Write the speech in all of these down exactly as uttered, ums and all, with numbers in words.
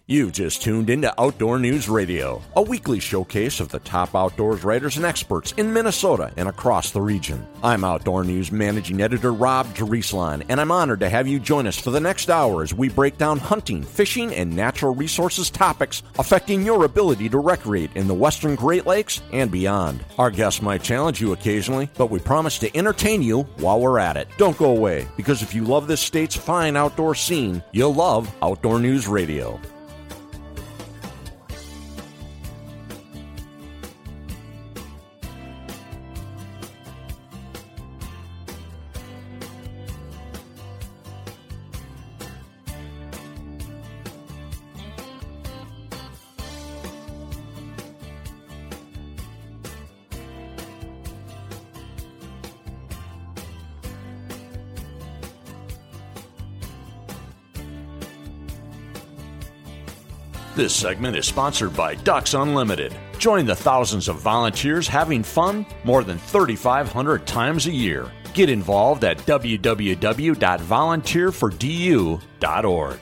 You've just tuned into Outdoor News Radio, a weekly showcase of the top outdoors writers and experts in Minnesota and across the region. I'm Outdoor News Managing Editor Rob Drieslein, and I'm honored to have you join us for the next hour as we break down hunting, fishing, and natural resources topics affecting your ability to recreate in the Western Great Lakes and beyond. Our guests might challenge you occasionally, but we promise to entertain you while we're at it. Don't go away, because if you love this state's fine outdoor scene, you'll love Outdoor News Radio. This segment is sponsored by Ducks Unlimited. Join the thousands of volunteers having fun more than thirty-five hundred times a year. Get involved at w w w dot volunteer for d u dot org.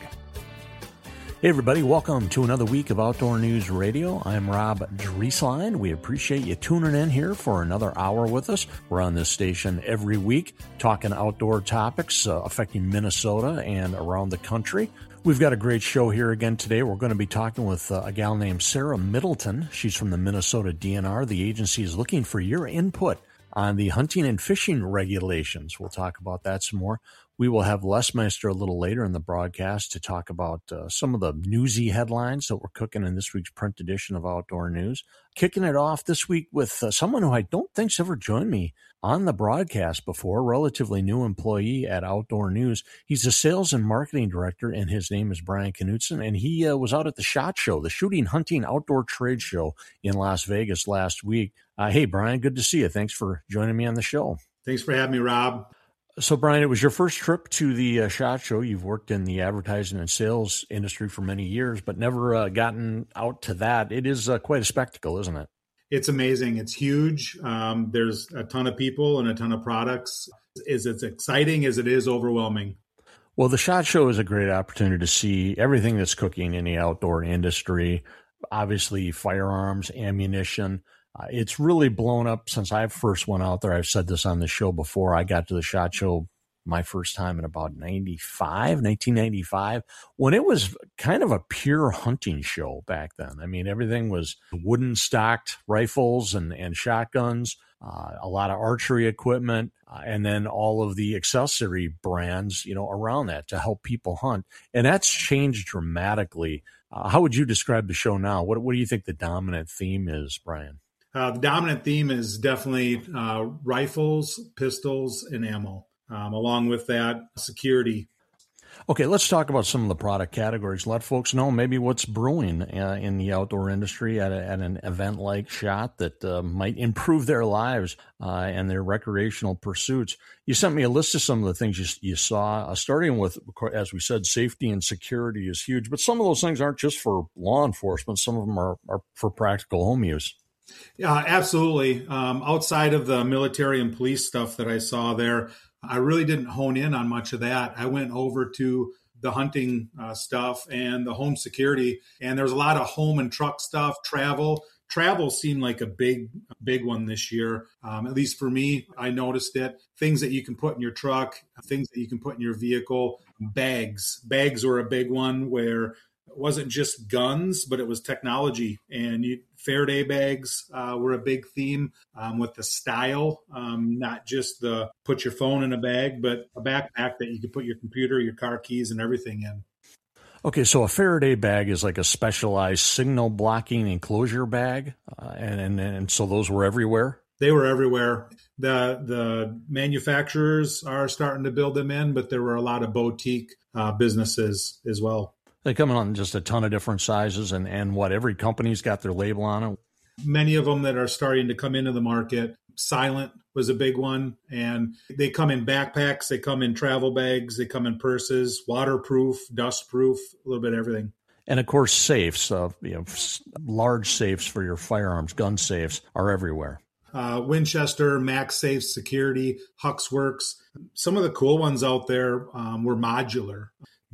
Hey everybody, welcome to another week of Outdoor News Radio. I'm Rob Drieslein. We appreciate you tuning in here for another hour with us. We're on this station every week talking outdoor topics uh, affecting Minnesota and around the country. We've got a great show here again today. We're going to be talking with uh, a gal named Sarah Middleton. She's from the Minnesota D N R. The agency is looking for your input on the hunting and fishing regulations. We'll talk about that some more. We will have Les Meister a little later in the broadcast to talk about uh, some of the newsy headlines that we're cooking in this week's print edition of Outdoor News. Kicking it off this week with uh, someone who I don't think's ever joined me on the broadcast before, a relatively new employee at Outdoor News. He's a sales and marketing director, and his name is Brian Knutson, and he uh, was out at the SHOT Show, the Shooting Hunting Outdoor Trade Show in Las Vegas last week. Uh, hey, Brian, good to see you. Thanks for joining me on the show. Thanks for having me, Rob. So, Brian, it was your first trip to the uh, SHOT Show. You've worked in the advertising and sales industry for many years, but never uh, gotten out to that. It is uh, quite a spectacle, isn't it? It's amazing. It's huge. Um, there's a ton of people and a ton of products. Is it's exciting as it is overwhelming. Well, the SHOT Show is a great opportunity to see everything that's cooking in the outdoor industry. Obviously, firearms, ammunition. Uh, it's really blown up since I first went out there. I've said this on the show before. I got to the SHOT Show my first time in about ninety-five, nineteen ninety-five, when it was kind of a pure hunting show back then. I mean, everything was wooden stocked rifles and, and shotguns, uh, a lot of archery equipment, uh, and then all of the accessory brands, you know, around that to help people hunt. And that's changed dramatically. Uh, how would you describe the show now? What, what do you think the dominant theme is, Brian? Uh, the dominant theme is definitely uh, rifles, pistols, and ammo. Um, along with that, security. Okay, let's talk about some of the product categories. Let folks know maybe what's brewing uh, in the outdoor industry at, a, at an event like SHOT that uh, might improve their lives uh, and their recreational pursuits. You sent me a list of some of the things you, you saw, uh, starting with, as we said, safety and security is huge. But some of those things aren't just for law enforcement. Some of them are, are for practical home use. Yeah, absolutely. Um, outside of the military and police stuff that I saw there, I really didn't hone in on much of that. I went over to the hunting uh, stuff and the home security, and there's a lot of home and truck stuff, travel. Travel seemed like a big, big one this year. Um, at least for me, I noticed it. Things that you can put in your truck, things that you can put in your vehicle, bags. Bags were a big one where it wasn't just guns, but it was technology. And you, Faraday bags uh, were a big theme um, with the style, um, not just the put your phone in a bag, but a backpack that you could put your computer, your car keys, and everything in. Okay, so a Faraday bag is like a specialized signal blocking enclosure bag, uh, and, and and so those were everywhere? They were everywhere. The the manufacturers are starting to build them in, but there were a lot of boutique uh, businesses as well. They come in on just a ton of different sizes, and, and what, every company's got their label on it? Many of them that are starting to come into the market. Silent was a big one, and they come in backpacks, they come in travel bags, they come in purses, waterproof, dustproof, a little bit of everything. And of course, safes, uh, you know, large safes for your firearms, gun safes are everywhere. Uh, Winchester, MagSafe Security, Huxworks. Some of the cool ones out there um, were modular.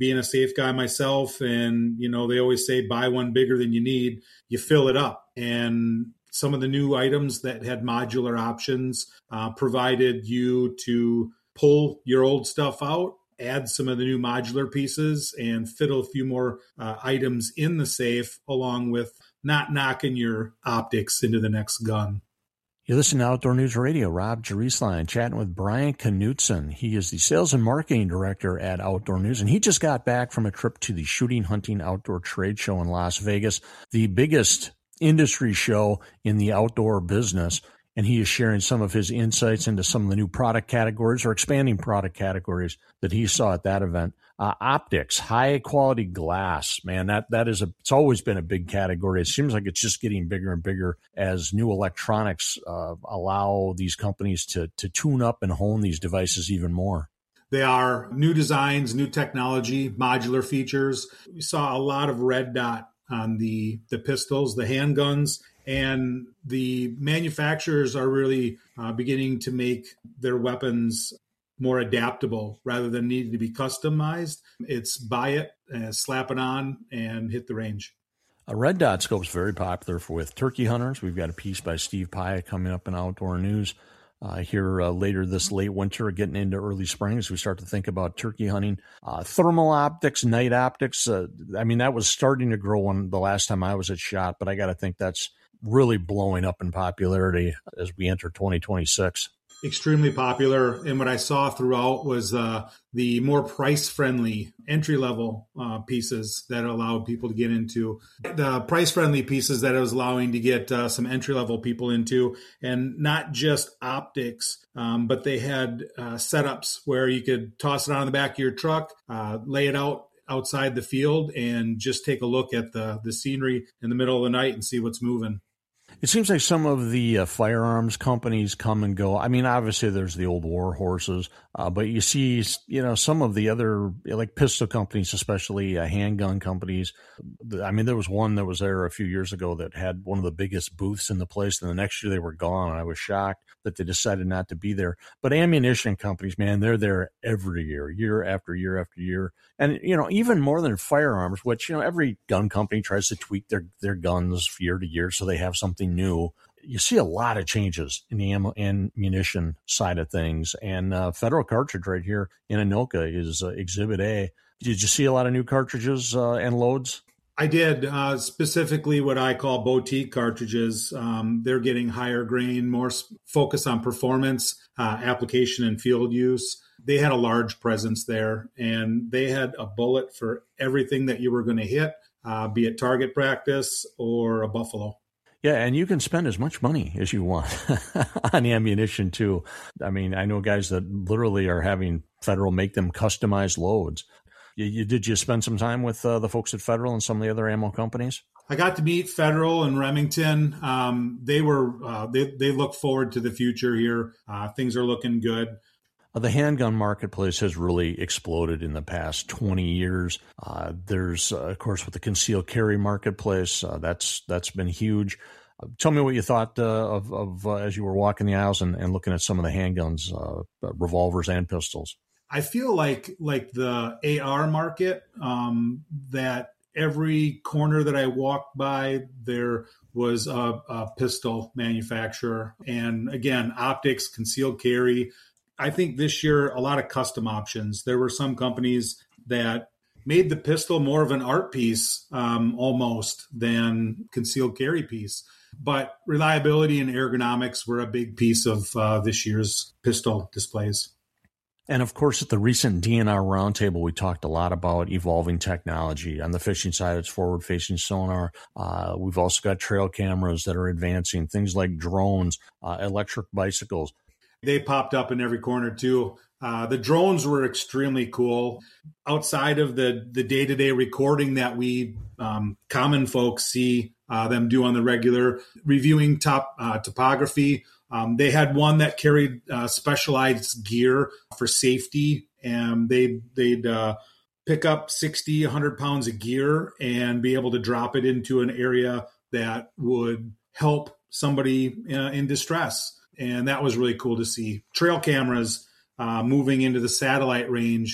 being a safe guy myself, and, you know, they always say buy one bigger than you need, you fill it up. And some of the new items that had modular options uh, provided you to pull your old stuff out, add some of the new modular pieces, and fiddle a few more uh, items in the safe, along with not knocking your optics into the next gun. You listen to Outdoor News Radio. Rob Jerusalem chatting with Brian Knutson. He is the sales and marketing director at Outdoor News, and he just got back from a trip to the Shooting Hunting Outdoor Trade Show in Las Vegas, the biggest industry show in the outdoor business. And he is sharing some of his insights into some of the new product categories or expanding product categories that he saw at that event. Uh, optics, high quality glass, man, that, that is a, it's always been a big category. It seems like it's just getting bigger and bigger as new electronics uh, allow these companies to, to tune up and hone these devices even more. They are new designs, new technology, modular features. We saw a lot of red dot on the, the pistols, the handguns, and the manufacturers are really uh, beginning to make their weapons more adaptable rather than needing to be customized. It's buy it, uh, slap it on, and hit the range. A red dot scope is very popular for, with turkey hunters. We've got a piece by Steve Pyatt coming up in Outdoor News uh, here uh, later this late winter, getting into early spring as we start to think about turkey hunting. Uh, thermal optics, night optics. Uh, I mean, that was starting to grow when the last time I was at SHOT, but I got to think that's really blowing up in popularity as we enter twenty twenty-six. Extremely popular. And what I saw throughout was uh, the more price-friendly entry-level uh, pieces that allowed people to get into. The price-friendly pieces that it was allowing to get uh, some entry-level people into, and not just optics, um, but they had uh, setups where you could toss it on the back of your truck, uh, lay it out outside the field, and just take a look at the, the scenery in the middle of the night and see what's moving. It seems like some of the uh, firearms companies come and go. I mean, obviously there's the old war horses, uh, but you see, you know, some of the other, like pistol companies, especially uh, handgun companies. I mean, there was one that was there a few years ago that had one of the biggest booths in the place, and the next year they were gone. And I was shocked that they decided not to be there. But ammunition companies, man, they're there every year, year after year after year. And, you know, even more than firearms, which, you know, every gun company tries to tweak their, their guns year to year so they have something new. You see a lot of changes in the ammo and ammunition side of things. And uh, Federal Cartridge right here in Anoka is uh, Exhibit A. Did you see a lot of new cartridges uh, and loads? I did, uh, specifically what I call boutique cartridges. Um, they're getting higher grain, more focus on performance, uh, application, and field use. They had a large presence there, and they had a bullet for everything that you were going to hit, uh, be it target practice or a buffalo. Yeah, and you can spend as much money as you want on ammunition, too. I mean, I know guys that literally are having Federal make them customized loads. You, you, did you spend some time with uh, the folks at Federal and some of the other ammo companies? I got to meet Federal and Remington. Um, they were uh, they they look forward to the future here. Uh, things are looking good. Uh, the handgun marketplace has really exploded in the past twenty years. Uh, there's, uh, of course, with the concealed carry marketplace, uh, that's that's been huge. Uh, tell me what you thought uh, of, of uh, as you were walking the aisles and, and looking at some of the handguns, uh, revolvers and pistols. I feel like like the A R market, um, that every corner that I walked by, there was a, a pistol manufacturer. And again, optics, concealed carry. I think this year, a lot of custom options. There were some companies that made the pistol more of an art piece um, almost than concealed carry piece. But reliability and ergonomics were a big piece of uh, this year's pistol displays. And of course, at the recent D N R Roundtable, we talked a lot about evolving technology. On the fishing side, it's forward-facing sonar. Uh, we've also got trail cameras that are advancing, things like drones, uh, electric bicycles. They popped up in every corner too. Uh, the drones were extremely cool. Outside of the, the day-to-day recording that we um, common folks see uh, them do on the regular, reviewing top uh, topography, Um, they had one that carried uh, specialized gear for safety, and they'd, they'd uh, pick up sixty, one hundred pounds of gear and be able to drop it into an area that would help somebody uh, in distress. And that was really cool to see. Trail cameras uh, moving into the satellite range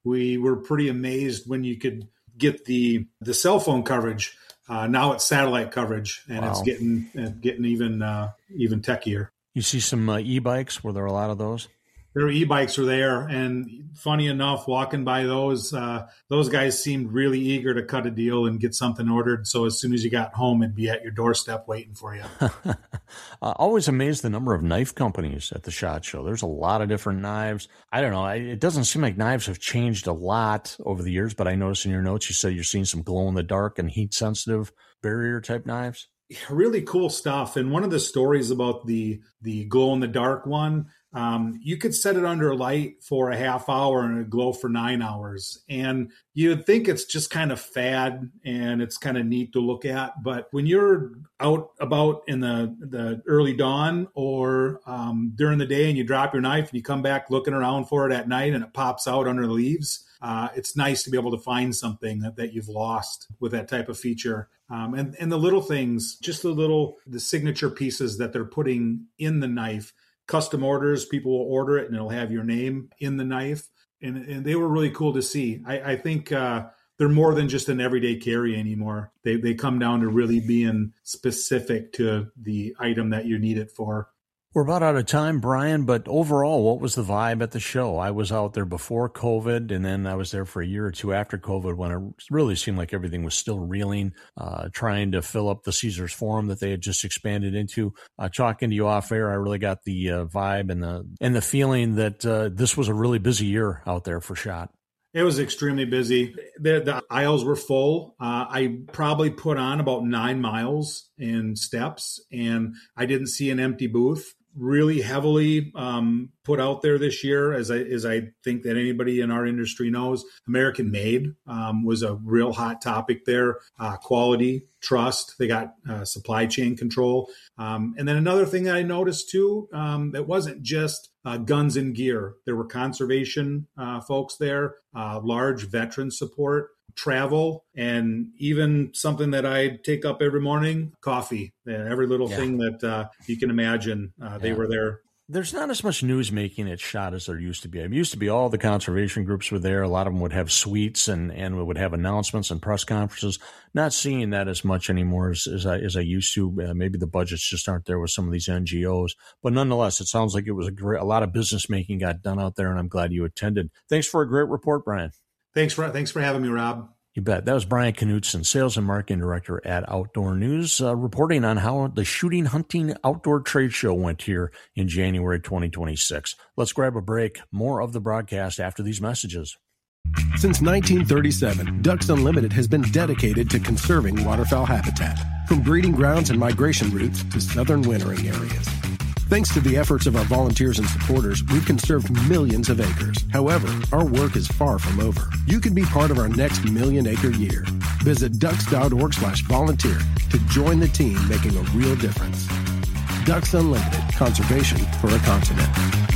we were pretty amazed when you could get the the cell phone coverage. Uh, now it's satellite coverage, and wow. it's getting uh, getting even uh, even techier. You see some uh, e-bikes? Were there a lot of those? Their e-bikes were there, and funny enough, walking by those, uh, those guys seemed really eager to cut a deal and get something ordered. So as soon as you got home, it'd be at your doorstep waiting for you. uh, always amazed the number of knife companies at the SHOT Show. There's a lot of different knives. I don't know. It doesn't seem like knives have changed a lot over the years, but I noticed in your notes you said you're seeing some glow-in-the-dark and heat-sensitive barrier-type knives. Really cool stuff. And one of the stories about the the glow-in-the-dark one, Um, you could set it under light for a half hour and it'd glow for nine hours. And you'd think it's just kind of fad and it's kind of neat to look at. But when you're out about in the, the early dawn or um, during the day and you drop your knife and you come back looking around for it at night and it pops out under the leaves, uh, it's nice to be able to find something that, that you've lost with that type of feature. Um, and, and the little things, just the little, the signature pieces that they're putting in the knife. Custom orders, people will order it and it'll have your name in the knife. And, and they were really cool to see. I, I think uh, they're more than just an everyday carry anymore. They they come down to really being specific to the item that you need it for. We're about out of time, Brian, but overall, what was the vibe at the show? I was out there before COVID, and then I was there for a year or two after COVID when it really seemed like everything was still reeling, uh, trying to fill up the Caesars Forum that they had just expanded into. Uh, talking to you off air, I really got the uh, vibe and the and the feeling that uh, this was a really busy year out there for SHOT. It was extremely busy. The, the aisles were full. Uh, I probably put on about nine miles in steps, and I didn't see an empty booth. Really heavily um, put out there this year, as I as I think that anybody in our industry knows. American made um, was a real hot topic there. Uh, quality, trust. They got uh, supply chain control. Um, and then another thing that I noticed too, um, that wasn't just uh, guns and gear. There were conservation uh, folks there, uh, large veteran support, travel, and even something that I take up every morning, coffee. Yeah, every little yeah. thing that uh, you can imagine, uh, they yeah. were there. There's not as much news making at SHOT as there used to be. It used to be all the conservation groups were there. A lot of them would have suites and, and would have announcements and press conferences. Not seeing that as much anymore as, as, I, as I used to. Uh, maybe the budgets just aren't there with some of these N G Os. But nonetheless, it sounds like it was a great, a lot of business making got done out there, and I'm glad you attended. Thanks for a great report, Brian. Thanks for thanks for having me, Rob. You bet. That was Brian Knutson, Sales and Marketing Director at Outdoor News, uh, reporting on how the Shooting Hunting Outdoor Trade Show went here in January twenty twenty-six. Let's grab a break. More of the broadcast after these messages. Since nineteen thirty-seven, Ducks Unlimited has been dedicated to conserving waterfowl habitat, from breeding grounds and migration routes to southern wintering areas. Thanks to the efforts of our volunteers and supporters, we've conserved millions of acres. However, our work is far from over. You can be part of our next million acre year. Visit ducks.org slash volunteer to join the team making a real difference. Ducks Unlimited, conservation for a continent.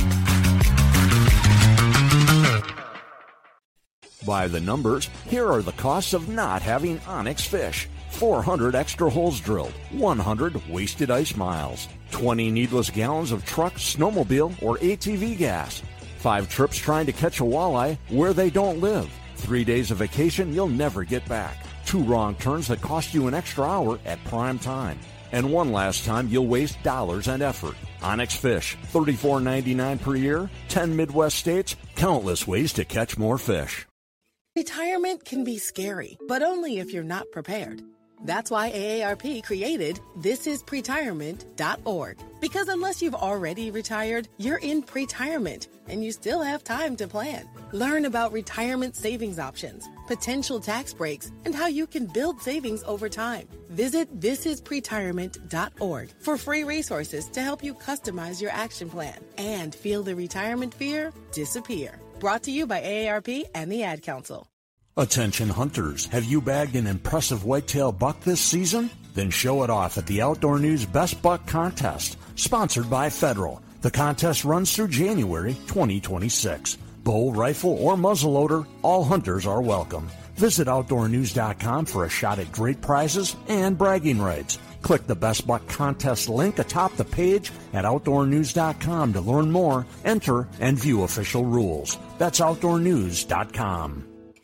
By the numbers, here are the costs of not having Onyx fish. four hundred extra holes drilled, one hundred wasted ice miles, twenty needless gallons of truck, snowmobile, or A T V gas, five trips trying to catch a walleye where they don't live, three days of vacation you'll never get back, two wrong turns that cost you an extra hour at prime time, and one last time you'll waste dollars and effort. Onyx Fish, thirty-four ninety-nine per year, ten Midwest states, countless ways to catch more fish. Retirement can be scary, but only if you're not prepared. That's why A A R P created this is pretirement dot org. Because unless you've already retired, you're in pretirement, and you still have time to plan. Learn about retirement savings options, potential tax breaks, and how you can build savings over time. Visit this is pretirement dot org for free resources to help you customize your action plan and feel the retirement fear disappear. Brought to you by A A R P and the Ad Council. Attention hunters, have you bagged an impressive whitetail buck this season? Then show it off at the Outdoor News Best Buck Contest, sponsored by Federal. The contest runs through January twenty twenty-six. Bow, rifle, or muzzleloader, all hunters are welcome. Visit outdoor news dot com for a shot at great prizes and bragging rights. Click the Best Buck Contest link atop the page at outdoor news dot com to learn more, enter, and view official rules. That's outdoor news dot com.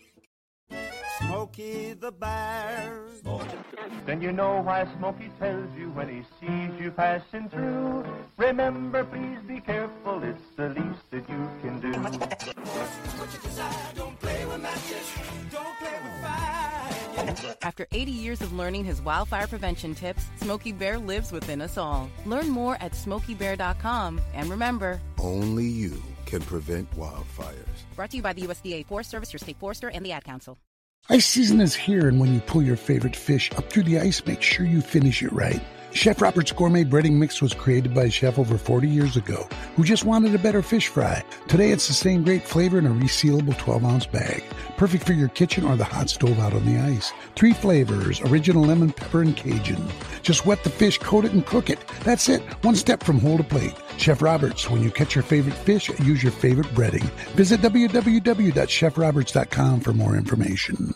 Smokey the Bear. Then you know why Smokey tells you when he sees you passing through. Remember, please be careful, it's the least that you can do. Don't play with matches, don't play with fire. After eighty years of learning his wildfire prevention tips, Smokey Bear lives within us all. Learn more at smokey bear dot com. And remember, only you can prevent wildfires. Brought to you by the U S D A Forest Service, your state forester, and the Ad Council. Ice season is here, and when you pull your favorite fish up through the ice, make sure you finish it right. Chef Robert's Gourmet Breading Mix was created by a chef over forty years ago who just wanted a better fish fry. Today, it's the same great flavor in a resealable twelve-ounce bag. Perfect for your kitchen or the hot stove out on the ice. Three flavors, original lemon, pepper, and Cajun. Just wet the fish, coat it, and cook it. That's it. One step from whole to plate. Chef Roberts, when you catch your favorite fish, use your favorite breading. Visit w w w dot chef roberts dot com for more information.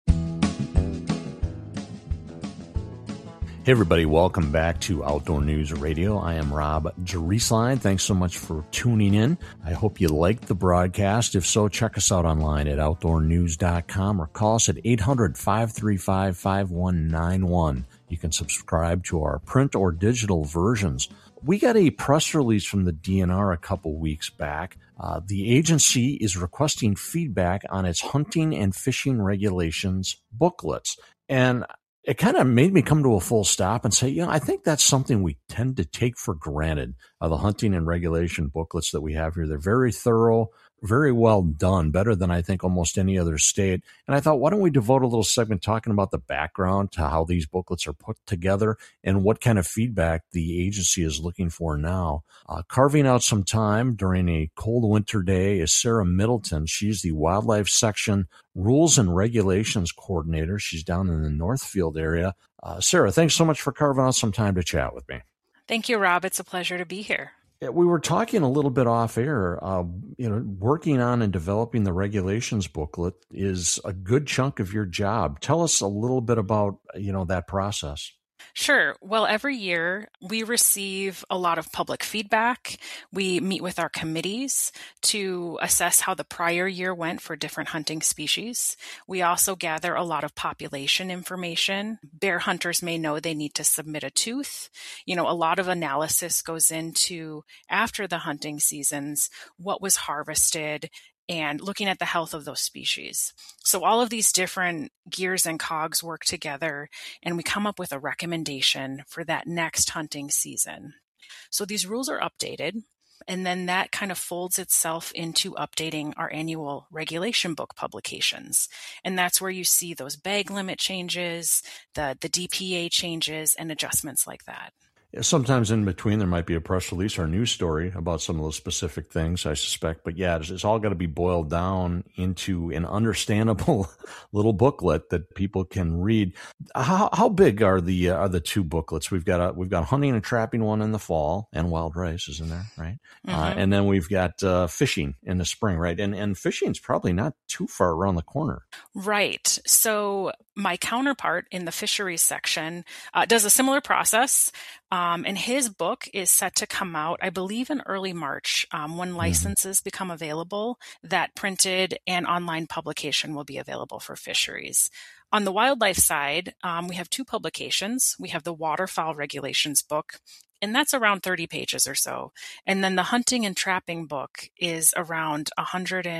Hey everybody, welcome back to Outdoor News Radio. I am Rob Drieslein. Thanks so much for tuning in. I hope you liked the broadcast. If so, check us out online at outdoor news dot com or call us at eight hundred, five three five, five one nine one. You can subscribe to our print or digital versions. We got a press release from the D N R a couple weeks back. Uh, the agency is requesting feedback on its hunting and fishing regulations booklets. And it kind of made me come to a full stop and say, you know, I think that's something we tend to take for granted, uh, the hunting and regulation booklets that we have here. They're very thorough, very well done, better than I think almost any other state. And I thought, why don't we devote a little segment talking about the background to how these booklets are put together and what kind of feedback the agency is looking for now. Uh, carving out some time during a cold winter day is Sarah Middleton. She's the Wildlife Section Rules and Regulations Coordinator. She's down in the Northfield area. Uh, Sarah, thanks so much for carving out some time to chat with me. Thank you, Rob. It's a pleasure to be here. We were talking a little bit off air, uh, you know, working on and developing the regulations booklet is a good chunk of your job. Tell us a little bit about, you know, that process. Sure. Well, every year we receive a lot of public feedback. We meet with our committees to assess how the prior year went for different hunting species. We also gather a lot of population information. Bear hunters may know they need to submit a tooth. You know, a lot of analysis goes into, after the hunting seasons, what was harvested and looking at the health of those species. So all of these different gears and cogs work together, and we come up with a recommendation for that next hunting season. So these rules are updated, and then that kind of folds itself into updating our annual regulation book publications. And that's where you see those bag limit changes, the, the D P A changes, and adjustments like that. Sometimes in between, there might be a press release or a news story about some of those specific things, I suspect. But yeah, it's, it's all got to be boiled down into an understandable little booklet that people can read. How how big are the uh, are the two booklets? We've got a we've got a hunting and trapping one in the fall, and wild rice is in there, right? Mm-hmm. Uh, and then we've got uh, fishing in the spring, right? And and fishing's probably not too far around the corner, right? So my counterpart in the fisheries section uh, does a similar process. Um, and his book is set to come out, I believe, in early March, um, when licenses mm-hmm. become available. That printed and online publication will be available for fisheries. On the wildlife side, um, we have two publications. We have the Waterfowl Regulations book, and that's around thirty pages or so. And then the hunting and trapping book is around one hundred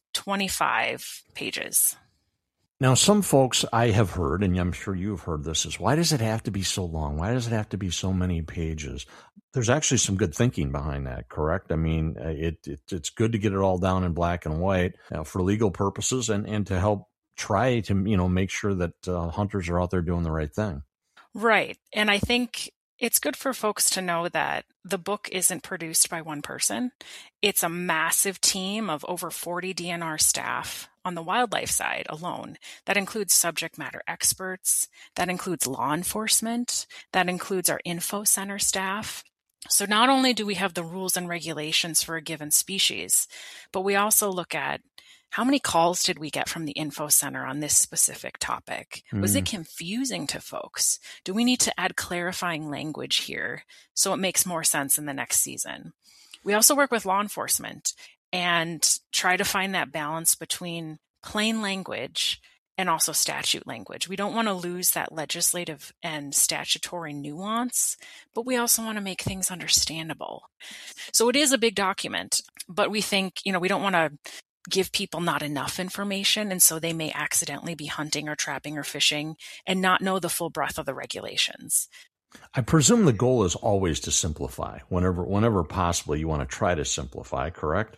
twenty-five pages. Now, some folks I have heard, and I'm sure you've heard this, is why does it have to be so long? Why does it have to be so many pages? There's actually some good thinking behind that, correct? I mean, it, it it's good to get it all down in black and white uh, for legal purposes and, and to help try to, you know, make sure that uh, hunters are out there doing the right thing. Right. And I think it's good for folks to know that the book isn't produced by one person. It's a massive team of over forty D N R staff on the wildlife side alone. That includes subject matter experts. That includes law enforcement. That includes our info center staff. So not only do we have the rules and regulations for a given species, but we also look at How many calls did we get from the info center on this specific topic? Mm. Was it confusing to folks? Do we need to add clarifying language here so it makes more sense in the next season? We also work with law enforcement and try to find that balance between plain language and also statute language. We don't want to lose that legislative and statutory nuance, but we also want to make things understandable. So it is a big document, but we think, you know, we don't want to give people not enough information, and so they may accidentally be hunting or trapping or fishing and not know the full breadth of the regulations. I presume the goal is always to simplify. Whenever, whenever possible, you want to try to simplify, correct?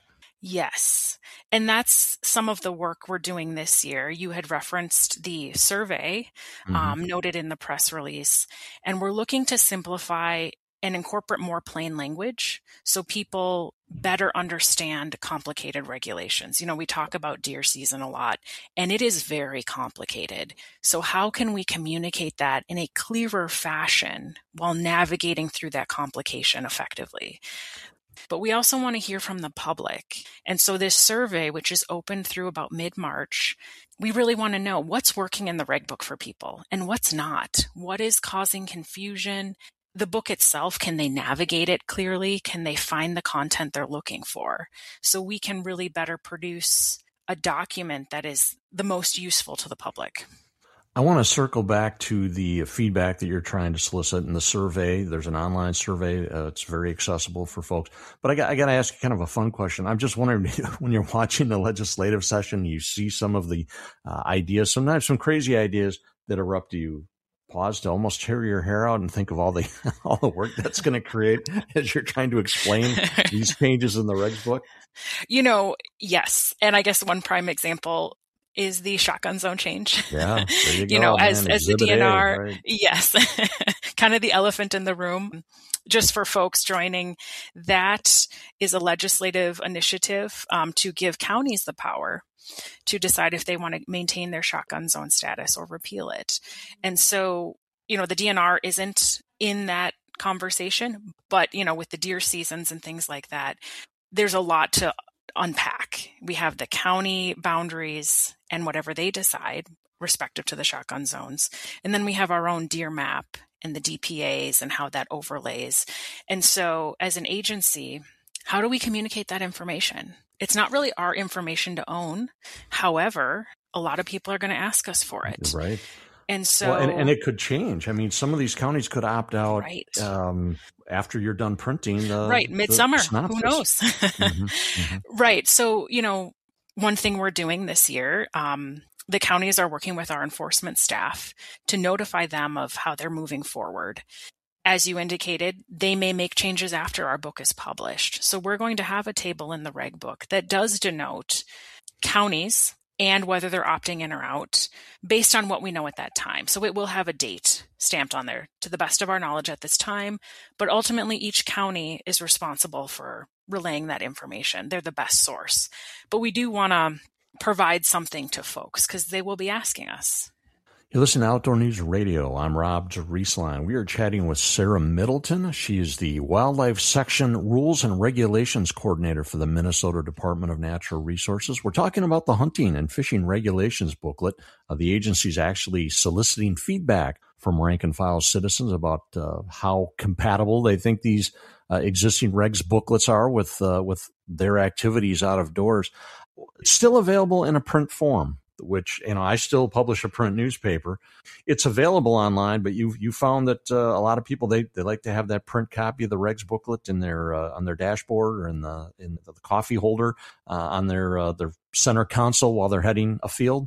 Yes. And that's some of the work we're doing this year. You had referenced the survey mm-hmm. um, noted in the press release, and we're looking to simplify and incorporate more plain language so people better understand complicated regulations. You know, we talk about deer season a lot, and it is very complicated. So how can we communicate that in a clearer fashion while navigating through that complication effectively? But we also want to hear from the public. And so this survey, which is open through about mid-March, we really want to know what's working in the reg book for people and what's not. What is causing confusion? The book itself, can they navigate it clearly? Can they find the content they're looking for? So we can really better produce a document that is the most useful to the public. I want to circle back to the feedback that you're trying to solicit in the survey. There's an online survey. Uh, it's very accessible for folks. But I got, I got to ask you kind of a fun question. I'm just wondering, when you're watching the legislative session, you see some of the uh, ideas, sometimes some crazy ideas that erupt. Do you pause to almost tear your hair out and think of all the all the work that's going to create as you're trying to explain these changes in the regs book? You know, yes. And I guess one prime example is the shotgun zone change. Yeah, there you, you go, know, man. as as the Exhibit D N R, A, right? Yes, kind of the elephant in the room. Just for folks joining, that is a legislative initiative um, to give counties the power to decide if they want to maintain their shotgun zone status or repeal it. And so, you know, the D N R isn't in that conversation, but, you know, with the deer seasons and things like that, there's a lot to unpack. We have the county boundaries and whatever they decide respective to the shotgun zones. And then we have our own deer map and the D P As and how that overlays. And so as an agency, how do we communicate that information? It's not really our information to own. However, a lot of people are going to ask us for it. Right. And so, well, and, and it could change. I mean, some of these counties could opt out right. um, after you're done printing. The, right. Midsummer. The Who knows? mm-hmm, mm-hmm. Right. So, you know, one thing we're doing this year, um, the counties are working with our enforcement staff to notify them of how they're moving forward. As you indicated, they may make changes after our book is published. So we're going to have a table in the reg book that does denote counties and whether they're opting in or out based on what we know at that time. So it will have a date stamped on there to the best of our knowledge at this time. But ultimately, each county is responsible for relaying that information. They're the best source. But we do want to provide something to folks because they will be asking us. You listen to Outdoor News Radio. I'm Rob Drieslein. We are chatting with Sarah Middleton. She is the Wildlife Section Rules and Regulations Coordinator for the Minnesota Department of Natural Resources. We're talking about the hunting and fishing regulations booklet. Uh, the agency's actually soliciting feedback from rank and file citizens about uh, how compatible they think these uh, existing regs booklets are with uh, with their activities out of doors. It's still available in a print form, which, you know, I still publish a print newspaper. It's available online, but you you found that uh, a lot of people, they, they like to have that print copy of the regs booklet in their uh, on their dashboard or in the in the coffee holder uh, on their uh, their center console while they're heading afield.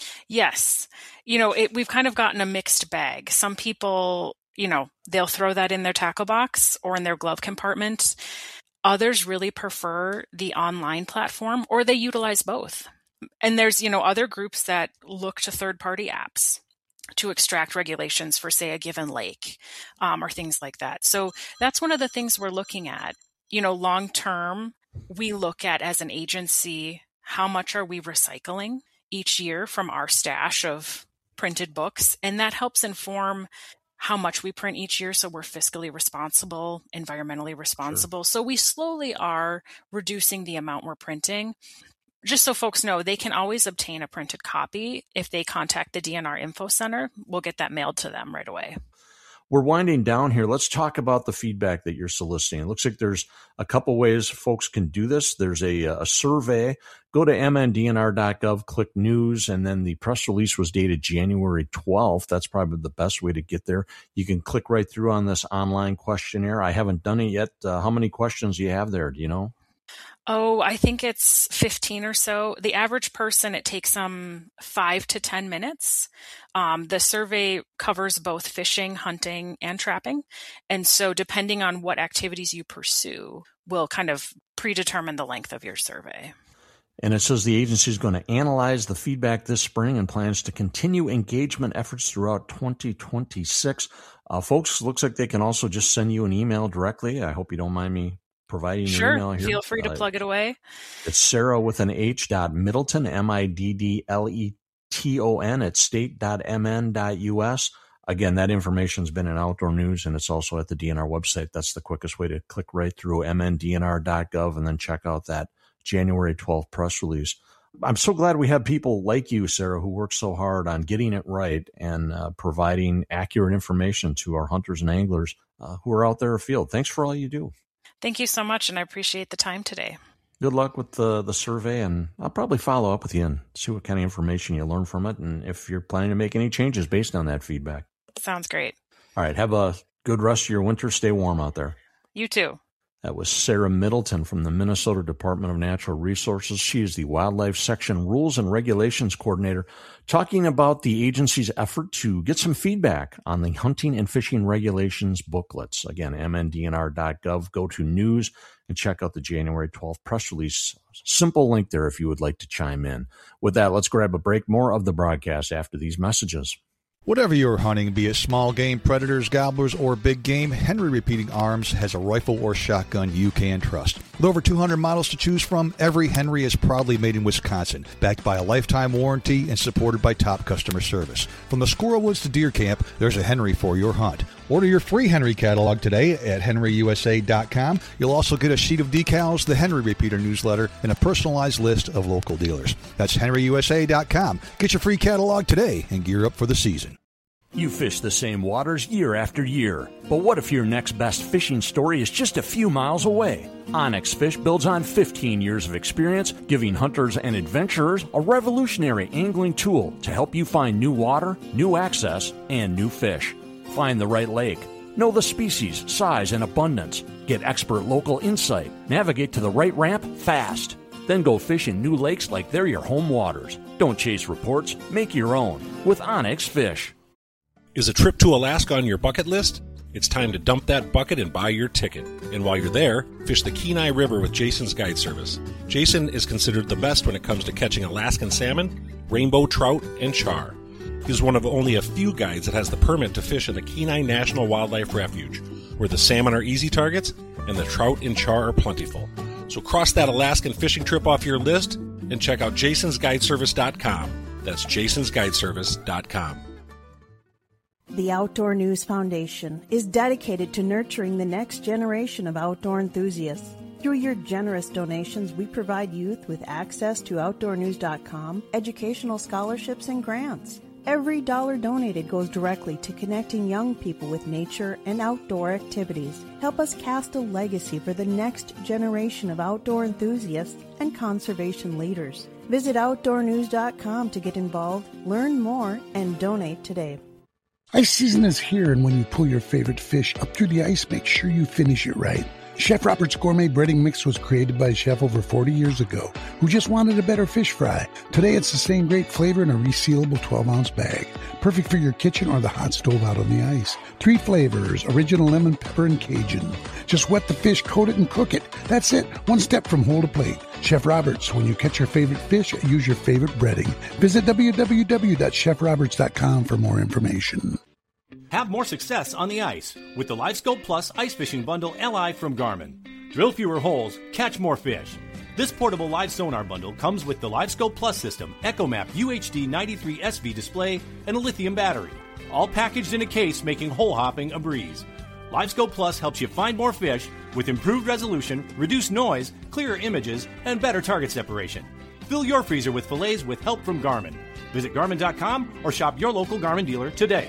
Yes, you know, it, we've kind of gotten a mixed bag. Some people, you know, they'll throw that in their tackle box or in their glove compartment. Others really prefer the online platform, or they utilize both. And there's, you know, other groups that look to third-party apps to extract regulations for, say, a given lake um, or things like that. So that's one of the things we're looking at. You know, long-term, we look at as an agency, how much are we recycling each year from our stash of printed books? And that helps inform how much we print each year. So we're fiscally responsible, environmentally responsible. Sure. So we slowly are reducing the amount we're printing. just so folks know, they can always obtain a printed copy if they contact the D N R Info Center. We'll get that mailed to them right away. We're winding down here. Let's talk about the feedback that you're soliciting. It looks like there's a couple ways folks can do this. There's a, a survey. Go to m n d n r dot gov, click news, and then the press release was dated January twelfth. That's probably the best way to get there. You can click right through on this online questionnaire. I haven't done it yet. Uh, how many questions do you have there? Do you know? Oh, I think it's fifteen or so. The average person, it takes them five to ten minutes. Um, the survey covers both fishing, hunting, and trapping. And so depending on what activities you pursue will kind of predetermine the length of your survey. And it says the agency is going to analyze the feedback this spring and plans to continue engagement efforts throughout twenty twenty-six. Uh, folks, looks like they can also just send you an email directly. I hope you don't mind me providing your sure. email here. Feel free to uh, plug it away. It's Sarah with an H dot Middleton, M I D D L E T O N at state dot m n dot u s. Again, that information's been in Outdoor News, and it's also at the D N R website. That's the quickest way to click right through m n d n r dot gov and then check out that January twelfth press release. I'm so glad we have people like you, Sarah, who work so hard on getting it right and uh, providing accurate information to our hunters and anglers uh, who are out there afield. Thanks for all you do. Thank you so much, and I appreciate the time today. Good luck with the, the survey, and I'll probably follow up with you and see what kind of information you learn from it and if you're planning to make any changes based on that feedback. Sounds great. All right. Have a good rest of your winter. Stay warm out there. You too. That was Sarah Middleton from the Minnesota Department of Natural Resources. She is the Wildlife Section Rules and Regulations Coordinator, talking about the agency's effort to get some feedback on the hunting and fishing regulations booklets. Again, m n d n r dot gov. Go to news and check out the January twelfth press release. Simple link there if you would like to chime in. With that, let's grab a break. More of the broadcast after these messages. Whatever you're hunting, be it small game, predators, gobblers, or big game, Henry Repeating Arms has a rifle or shotgun you can trust. With over two hundred models to choose from, every Henry is proudly made in Wisconsin, backed by a lifetime warranty and supported by top customer service. From the squirrel woods to deer camp, there's a Henry for your hunt. Order your free Henry catalog today at henry u s a dot com. You'll also get a sheet of decals, the Henry Repeater newsletter, and a personalized list of local dealers. That's henry u s a dot com. Get your free catalog today and gear up for the season. You fish the same waters year after year, but what if your next best fishing story is just a few miles away? Onyx Fish builds on fifteen years of experience, giving hunters and adventurers a revolutionary angling tool to help you find new water, new access, and new fish. Find the right lake. Know the species, size, and abundance. Get expert local insight. Navigate to the right ramp fast. Then go fish in new lakes like they're your home waters. Don't chase reports. Make your own with Onyx Fish. Is a trip to Alaska on your bucket list? It's time to dump that bucket and buy your ticket. And while you're there, fish the Kenai River with Jason's Guide Service. Jason is considered the best when it comes to catching Alaskan salmon, rainbow trout, and char. He's one of only a few guides that has the permit to fish at the Kenai National Wildlife Refuge, where the salmon are easy targets and the trout and char are plentiful. So cross that Alaskan fishing trip off your list and check out jasons guide service dot com. That's jasons guide service dot com. The Outdoor News Foundation is dedicated to nurturing the next generation of outdoor enthusiasts. Through your generous donations, we provide youth with access to outdoor news dot com, educational scholarships, and grants. Every dollar donated goes directly to connecting young people with nature and outdoor activities. Help us cast a legacy for the next generation of outdoor enthusiasts and conservation leaders. Visit outdoor news dot com to get involved, learn more, and donate today. Ice season is here, and when you pull your favorite fish up through the ice, make sure you finish it right. Chef Robert's Gourmet Breading Mix was created by a chef over forty years ago who just wanted a better fish fry. Today it's the same great flavor in a resealable twelve-ounce bag. Perfect for your kitchen or the hot stove out on the ice. Three flavors, original lemon, pepper, and Cajun. Just wet the fish, coat it, and cook it. That's it. One step from whole to plate. Chef Roberts, when you catch your favorite fish, use your favorite breading. Visit w w w dot chef roberts dot com for more information. Have more success on the ice with the LiveScope Plus Ice Fishing Bundle L I from Garmin. Drill fewer holes, catch more fish. This portable live sonar bundle comes with the LiveScope Plus system, EchoMap U H D ninety-three S V display, and a lithium battery. All packaged in a case, making hole hopping a breeze. LiveScope Plus helps you find more fish with improved resolution, reduced noise, clearer images, and better target separation. Fill your freezer with fillets with help from Garmin. Visit Garmin dot com or shop your local Garmin dealer today.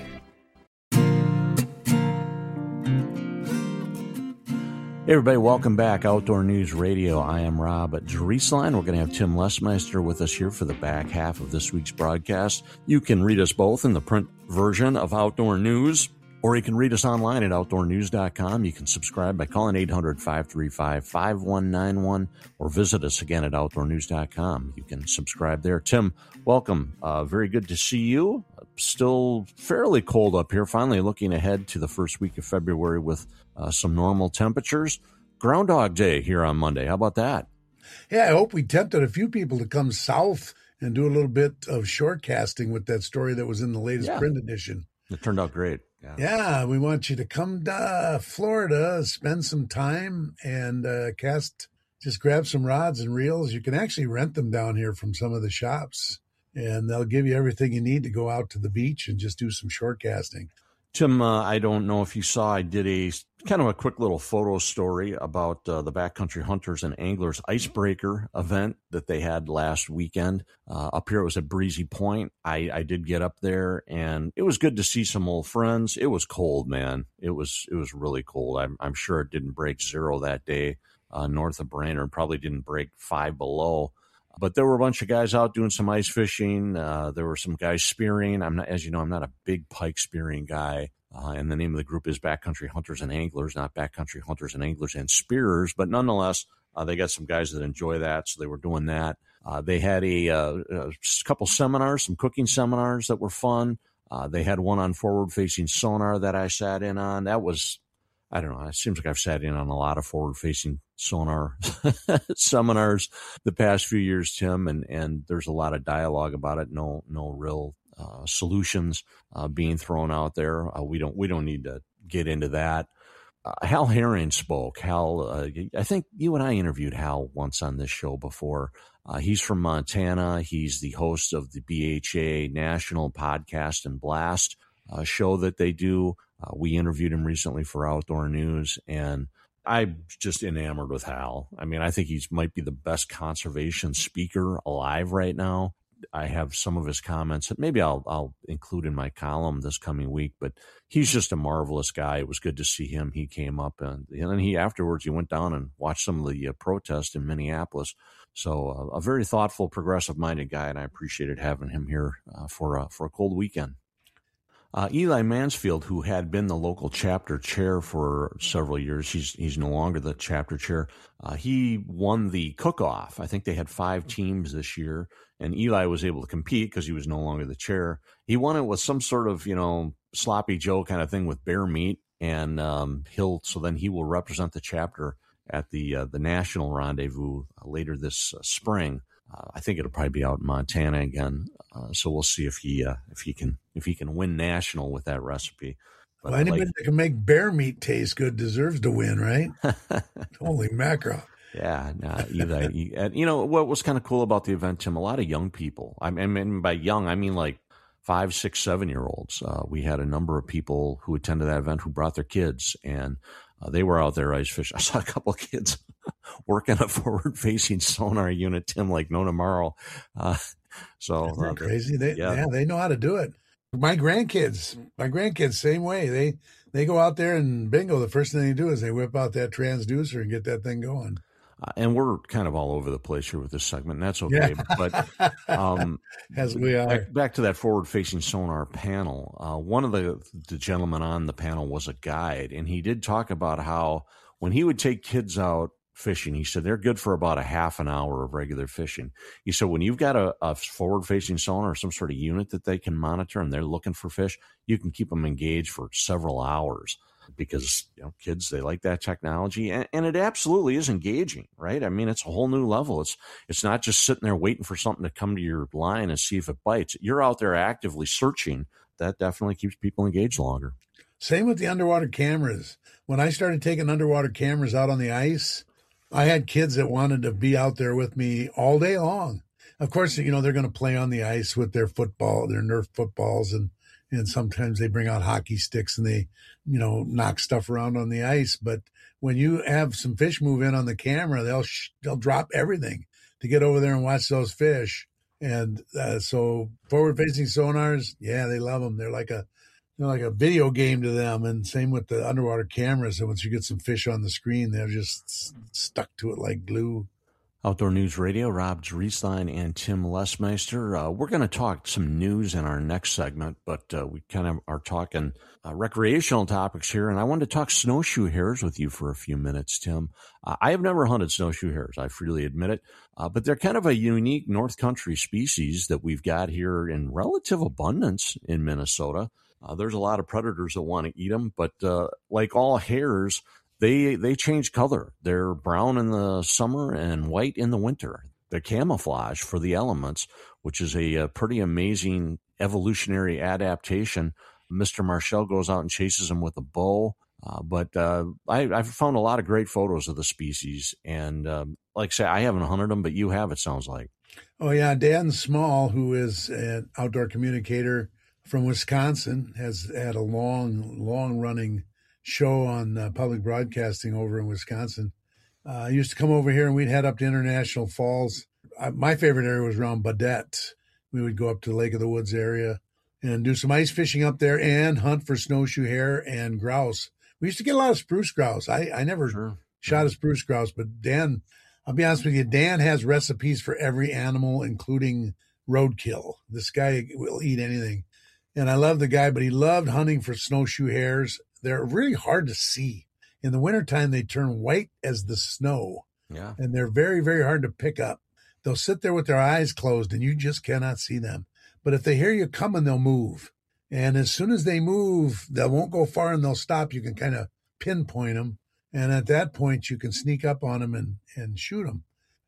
Hey everybody, welcome back. Outdoor News Radio. I am Rob Drieslein. We're going to have Tim Lesmeister with us here for the back half of this week's broadcast. You can read us both in the print version of Outdoor News, or you can read us online at outdoor news dot com. You can subscribe by calling eight hundred, five three five, five one nine one or visit us again at outdoor news dot com. You can subscribe there. Tim, welcome. Uh, very good to see you. Still fairly cold up here. Finally looking ahead to the first week of February with uh, some normal temperatures. Groundhog Day here on Monday. How about that? Yeah, I hope we tempted a few people to come south and do a little bit of shortcasting with that story that was in the latest Yeah. print edition. It turned out great. Yeah. yeah, we want you to come to Florida, spend some time, and uh, cast. Just grab some rods and reels. You can actually rent them down here from some of the shops, and they'll give you everything you need to go out to the beach and just do some short casting. Tim, uh, I don't know if you saw, I did a kind of a quick little photo story about uh, the Backcountry Hunters and Anglers Icebreaker event that they had last weekend. Uh, up here, it was at Breezy Point. I, I did get up there, and it was good to see some old friends. It was cold, man. It was it was really cold. I'm, I'm sure it didn't break zero that day uh, north of Brainerd. Probably didn't break five below. But there were a bunch of guys out doing some ice fishing. Uh, there were some guys spearing. I'm not, as you know, I'm not a big pike spearing guy. Uh, and the name of the group is Backcountry Hunters and Anglers, not Backcountry Hunters and Anglers and Spearers. But nonetheless, uh, they got some guys that enjoy that, so they were doing that. Uh, they had a, uh, a couple seminars, some cooking seminars that were fun. Uh, they had one on forward-facing sonar that I sat in on. That was, I don't know, it seems like I've sat in on a lot of forward-facing sonar seminars the past few years, Tim, and, and there's a lot of dialogue about it. No, no real uh, solutions uh, being thrown out there. Uh, we don't, we don't need to get into that. Uh, Hal Herring spoke. Hal, uh, I think you and I interviewed Hal once on this show before. Uh, he's from Montana. He's the host of the B H A National Podcast and Blast uh, show that they do. Uh, we interviewed him recently for Outdoor News, and I'm just enamored with Hal. I mean, I think he's might be the best conservation speaker alive right now. I have some of his comments that maybe I'll I'll include in my column this coming week, but he's just a marvelous guy. It was good to see him. He came up, and, and then he afterwards he went down and watched some of the uh, protests in Minneapolis. So uh, a very thoughtful, progressive-minded guy, and I appreciated having him here uh, for uh, for a cold weekend. Uh, Eli Mansfield, who had been the local chapter chair for several years, he's he's no longer the chapter chair. Uh, he won the cook-off. I think they had five teams this year, and Eli was able to compete because he was no longer the chair. He won it with some sort of, you know, sloppy Joe kind of thing with bear meat, and um, he'll so then he will represent the chapter at the uh, the national rendezvous later this uh, spring. Uh, I think it'll probably be out in Montana again. Uh, so we'll see if he uh, if he can if he can win national with that recipe. But well, anybody like, that can make bear meat taste good deserves to win, right? Holy mackerel! Yeah, nah, Eli. he, and, you know what was kind of cool about the event, Tim? A lot of young people. I mean, by young, I mean like five, six, seven year olds. Uh, we had a number of people who attended that event who brought their kids, and uh, they were out there ice fishing. I saw a couple of kids working a forward-facing sonar unit, Tim, like no tomorrow. Uh, so Isn't that uh, crazy. They, yeah. yeah, they know how to do it. My grandkids, my grandkids, same way. They they go out there and bingo. The first thing they do is they whip out that transducer and get that thing going. Uh, and we're kind of all over the place here with this segment, and that's okay. Yeah. But um, as we are back, back to that forward-facing sonar panel. Uh, one of the the gentlemen on the panel was a guide, and he did talk about how when he would take kids out fishing, he said they're good for about a half an hour of regular fishing. He said when you've got a, a forward-facing sonar or some sort of unit that they can monitor and they're looking for fish, you can keep them engaged for several hours. Because, you know, kids, they like that technology, and, and it absolutely is engaging, right? I mean, it's a whole new level. It's it's not just sitting there waiting for something to come to your line and see if it bites. You're out there actively searching. That definitely keeps people engaged longer. Same with the underwater cameras. When I started taking underwater cameras out on the ice, I had kids that wanted to be out there with me all day long. Of course, you know, they're going to play on the ice with their football, their Nerf footballs, and And sometimes they bring out hockey sticks and they, you know, knock stuff around on the ice. But when you have some fish move in on the camera, they'll sh- they'll drop everything. to get over there and watch those fish. And uh, so forward-facing sonars, yeah, they love them. They're like a they're like a video game to them. And same with the underwater cameras. And once you get some fish on the screen, they're just stuck to it like glue. Outdoor News Radio, Rob Drieslein and Tim Lesmeister. Uh, we're going to talk some news in our next segment, but uh, we kind of are talking uh, recreational topics here, and I wanted to talk snowshoe hares with you for a few minutes, Tim. Uh, I have never hunted snowshoe hares, I freely admit it, uh, but they're kind of a unique North Country species that we've got here in relative abundance in Minnesota. Uh, there's a lot of predators that want to eat them, but uh, like all hares, They they change color. They're brown in the summer and white in the winter. They're camouflage for the elements, which is a, a pretty amazing evolutionary adaptation. Mister Marshall goes out and chases them with a bow. Uh, but uh, I, I've found a lot of great photos of the species. And um, like I say, I haven't hunted them, but you have, it sounds like. Oh, yeah. Dan Small, who is an outdoor communicator from Wisconsin, has had a long, long-running show on uh, public broadcasting over in Wisconsin. Uh, I used to come over here and we'd head up to International Falls. Uh, my favorite area was around Badette. We would go up to the Lake of the Woods area and do some ice fishing up there and hunt for snowshoe hare and grouse. We used to get a lot of spruce grouse. I, I never sure. shot a spruce grouse, but Dan, I'll be honest with you, Dan has recipes for every animal, including roadkill. This guy will eat anything. And I love the guy, but he loved hunting for snowshoe hares. They're really hard to see. In the wintertime, they turn white as the snow. Yeah. And they're very, very hard to pick up. They'll sit there with their eyes closed, and you just cannot see them. But if they hear you coming, they'll move. And as soon as they move, they won't go far and they'll stop. You can kind of pinpoint them. And at that point, you can sneak up on them and, and shoot them.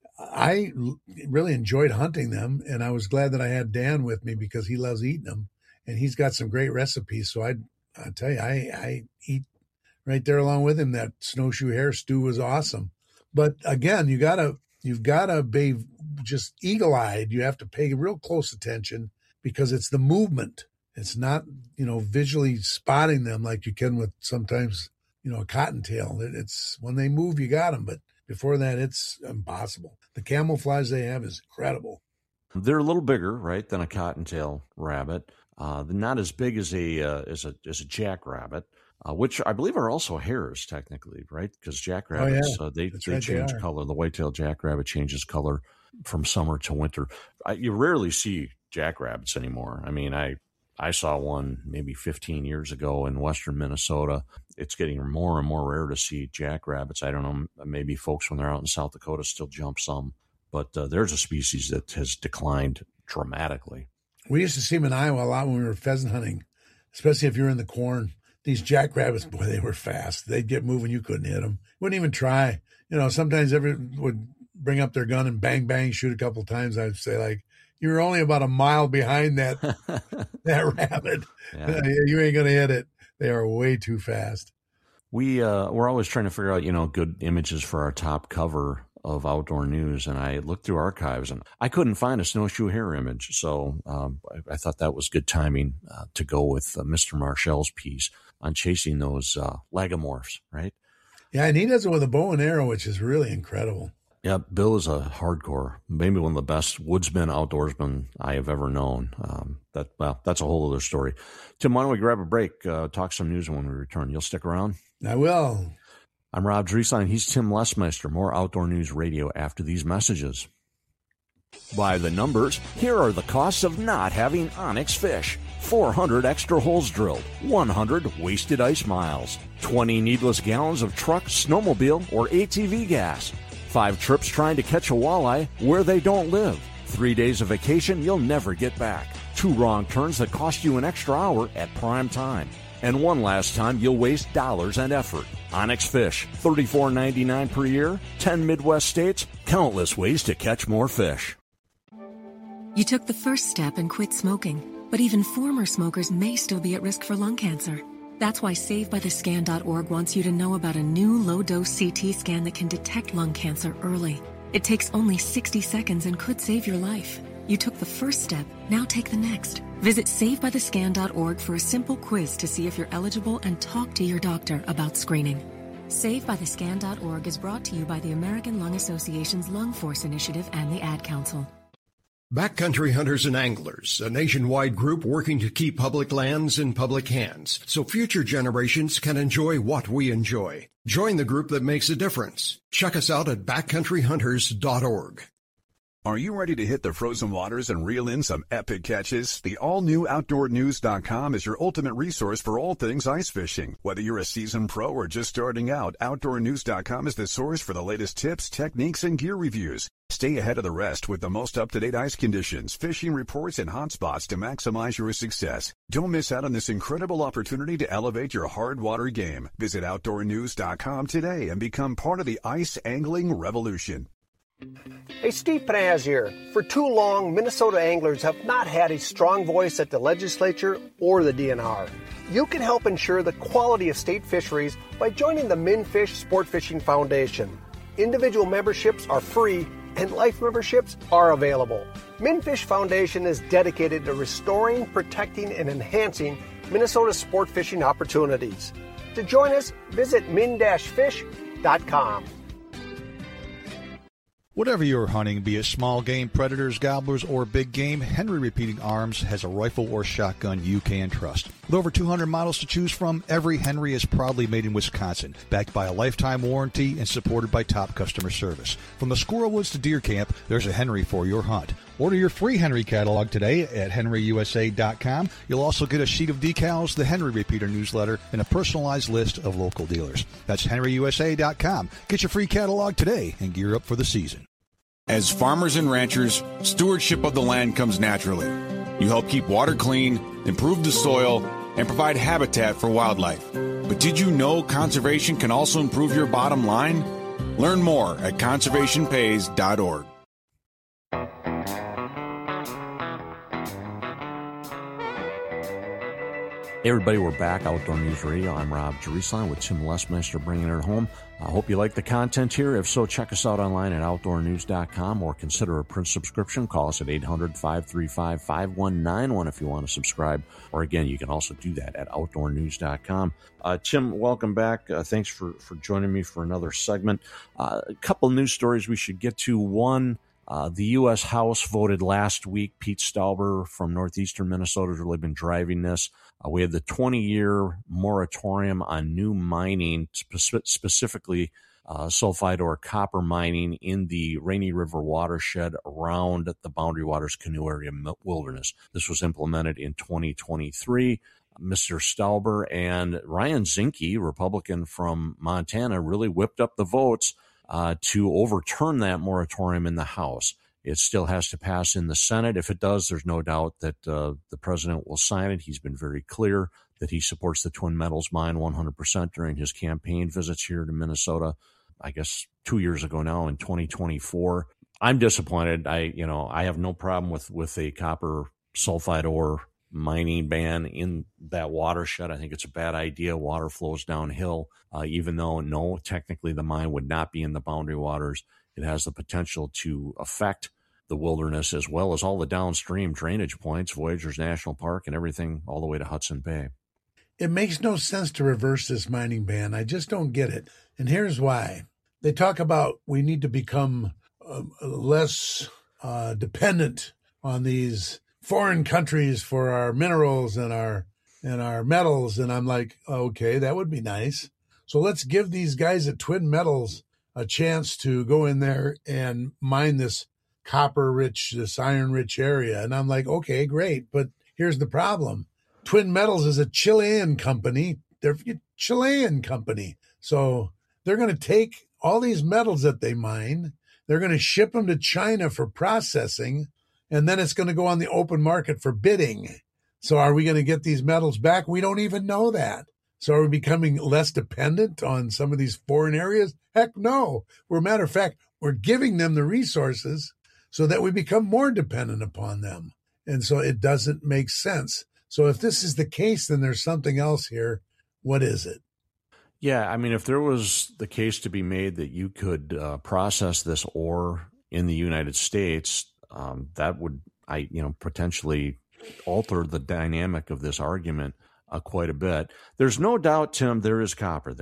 I really enjoyed hunting them, and I was glad that I had Dan with me because he loves eating them. And he's got some great recipes. So I'd, I tell you, I, I eat right there along with him. That snowshoe hare stew was awesome. But again, you gotta, you've gotta be just eagle-eyed. You have to pay real close attention because it's the movement. It's not, you know, visually spotting them like you can with sometimes, you know, a cottontail. It's when they move, you got them. But before that, it's impossible. The camouflage they have is incredible. They're a little bigger, right, than a cottontail rabbit. Uh, they're not as big as a uh, as a as a jackrabbit, uh, which I believe are also hares technically, right? Because jackrabbits oh, yeah. uh, they That's they right, change they color. The white-tailed jackrabbit changes color from summer to winter. I, you rarely see jackrabbits anymore. I mean, I I saw one maybe fifteen years ago in western Minnesota. It's getting more and more rare to see jackrabbits. I don't know, maybe folks when they're out in South Dakota still jump some, but uh, there's a species that has declined dramatically. We used to see them in Iowa a lot when we were pheasant hunting, especially if you were in the corn. These jackrabbits, boy, they were fast. They'd get moving. You couldn't hit them. Wouldn't even try. You know, sometimes everyone would bring up their gun and bang, bang, shoot a couple of times. I'd say, like, you're only about a mile behind that that rabbit. Yeah. You ain't going to hit it. They are way too fast. We, uh, we're always trying to figure out, you know, good images for our top cover of Outdoor News, and I looked through archives and I couldn't find a snowshoe hare image. So um, I, I thought that was good timing uh, to go with uh, Mister Marshall's piece on chasing those uh, lagomorphs, right? Yeah, and he does it with a bow and arrow, which is really incredible. Yeah, Bill is a hardcore, maybe one of the best woodsmen, outdoorsmen I have ever known. Um, that well, that's a whole other story. Tim, why don't we grab a break, uh, talk some news, and when we return, you'll stick around? I will. I'm Rob Drieslein. He's Tim Lesmeister. More Outdoor News Radio after these messages. By the numbers, here are the costs of not having Onyx fish. four hundred extra holes drilled, one hundred wasted ice miles, twenty needless gallons of truck, snowmobile, or A T V gas, five trips trying to catch a walleye where they don't live, three days of vacation you'll never get back, two wrong turns that cost you an extra hour at prime time, and one last time you'll waste dollars and effort. Onyx Fish, thirty-four ninety-nine per year, ten Midwest states, countless ways to catch more fish. You took the first step and quit smoking, but even former smokers may still be at risk for lung cancer. That's why Save By The Scan dot org wants you to know about a new low-dose C T scan that can detect lung cancer early. It takes only sixty seconds and could save your life. You took the first step, now take the next. Visit Save By The Scan dot org for a simple quiz to see if you're eligible and talk to your doctor about screening. Save By The Scan dot org is brought to you by the American Lung Association's Lung Force Initiative and the Ad Council. Backcountry Hunters and Anglers, a nationwide group working to keep public lands in public hands so future generations can enjoy what we enjoy. Join the group that makes a difference. Check us out at backcountry hunters dot org. Are you ready to hit the frozen waters and reel in some epic catches? The all-new outdoor news dot com is your ultimate resource for all things ice fishing. Whether you're a seasoned pro or just starting out, outdoor news dot com is the source for the latest tips, techniques, and gear reviews. Stay ahead of the rest with the most up-to-date ice conditions, fishing reports, and hotspots to maximize your success. Don't miss out on this incredible opportunity to elevate your hard water game. Visit outdoor news dot com today and become part of the ice angling revolution. Hey, Steve Panaz here. For too long, Minnesota anglers have not had a strong voice at the legislature or the D N R. You can help ensure the quality of state fisheries by joining the MinFish Sport Fishing Foundation. Individual memberships are free and life memberships are available. MinFish Foundation is dedicated to restoring, protecting, and enhancing Minnesota's sport fishing opportunities. To join us, visit min dash fish dot com. Whatever you're hunting, be it small game, predators, gobblers, or big game, Henry Repeating Arms has a rifle or shotgun you can trust. With over two hundred models to choose from, every Henry is proudly made in Wisconsin, backed by a lifetime warranty and supported by top customer service. From the squirrel woods to deer camp, there's a Henry for your hunt. Order your free Henry catalog today at henry u s a dot com. You'll also get a sheet of decals, the Henry Repeater newsletter, and a personalized list of local dealers. That's henry u s a dot com. Get your free catalog today and gear up for the season. As farmers and ranchers, stewardship of the land comes naturally. You help keep water clean, improve the soil, and provide habitat for wildlife. But did you know conservation can also improve your bottom line? Learn more at conservation pays dot org. Hey everybody, we're back. Outdoor News Radio. I'm Rob Jerusalem with Tim Lesmeister bringing it home. I hope you like the content here. If so, check us out online at outdoor news dot com or consider a print subscription. Call us at eight hundred, five three five, five one nine one if you want to subscribe. Or again, you can also do that at outdoor news dot com. Uh, Tim, welcome back. Uh, thanks for, for joining me for another segment. Uh, a couple news stories we should get to. One, Uh, the U S House voted last week. Pete Stauber from northeastern Minnesota has really been driving this. Uh, we had the twenty-year moratorium on new mining, spe- specifically uh, sulfide or copper mining in the Rainy River watershed around the Boundary Waters Canoe Area Wilderness. This was implemented in twenty twenty-three. Mister Stauber and Ryan Zinke, Republican from Montana, really whipped up the votes Uh, to overturn that moratorium in the House. It still has to pass in the Senate. If it does, there's no doubt that uh, the president will sign it. He's been very clear that he supports the Twin Metals mine one hundred percent during his campaign visits here to Minnesota, I guess two years ago now in twenty twenty-four. I'm disappointed. I, you know, I have no problem with, with a copper sulfide ore mining ban in that watershed. I think it's a bad idea. Water flows downhill, uh, even though, no, technically the mine would not be in the boundary waters. It has the potential to affect the wilderness as well as all the downstream drainage points, Voyageurs National Park and everything all the way to Hudson Bay. It makes no sense to reverse this mining ban. I just don't get it. And here's why. They talk about we need to become uh, less uh, dependent on these foreign countries for our minerals and our and our metals. And I'm like, okay, that would be nice. So let's give these guys at Twin Metals a chance to go in there and mine this copper rich, this iron rich area. And I'm like, okay, great. But here's the problem. Twin Metals is a Chilean company. They're a Chilean company. So they're going to take all these metals that they mine. They're going to ship them to China for processing. And then it's going to go on the open market for bidding. So are we going to get these metals back? We don't even know that. So are we becoming less dependent on some of these foreign areas? Heck no. Well, as a matter of fact, we're giving them the resources so that we become more dependent upon them. And so it doesn't make sense. So if this is the case, then there's something else here. What is it? Yeah, I mean, if there was the case to be made that you could uh, process this ore in the United States, Um, that would, I, you know, potentially alter the dynamic of this argument uh, quite a bit. There's no doubt, Tim, there is copper there.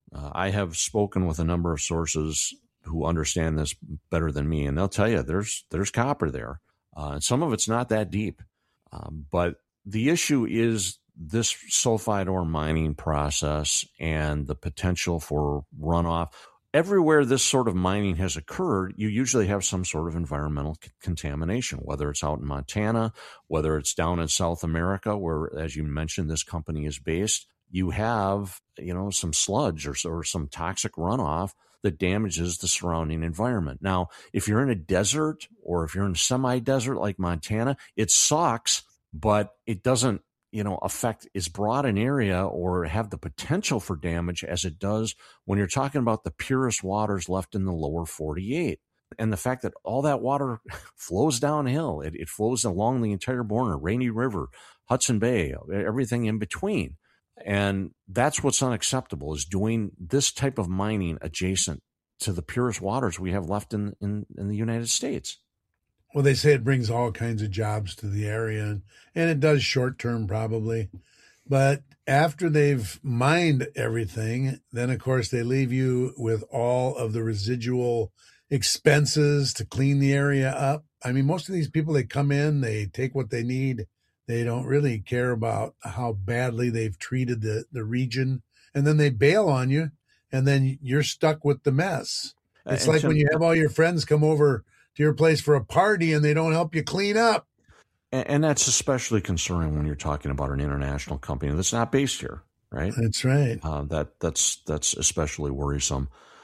Uh, I have spoken with a number of sources who understand this better than me, and they'll tell you there's there's copper there. Uh, and some of it's not that deep. Um, but the issue is this sulfide ore mining process and the potential for runoff. Everywhere this sort of mining has occurred, you usually have some sort of environmental c- contamination, whether it's out in Montana, whether it's down in South America, where, as you mentioned, this company is based. You have, you know, some sludge or, or some toxic runoff that damages the surrounding environment. Now, if you're in a desert or if you're in a semi-desert like Montana, it sucks, but it doesn't, you know, affect as broad an area or have the potential for damage as it does when you're talking about the purest waters left in the lower forty-eight. And the fact that all that water flows downhill, it, it flows along the entire border, Rainy River, Hudson Bay, everything in between. And that's what's unacceptable, is doing this type of mining adjacent to the purest waters we have left in, in, in the United States. Well, they say it brings all kinds of jobs to the area, and, and it does short term probably. But after they've mined everything, then, of course, they leave you with all of the residual expenses to clean the area up. I mean, most of these people, they come in, they take what they need. They don't really care about how badly they've treated the, the region. And then they bail on you, and then you're stuck with the mess. It's And like Tim- when you have all your friends come over to your place for a party and they don't help you clean up. And, and that's especially concerning when you're talking about an international company that's not based here, right? That's right. Uh, that that's that's especially worrisome.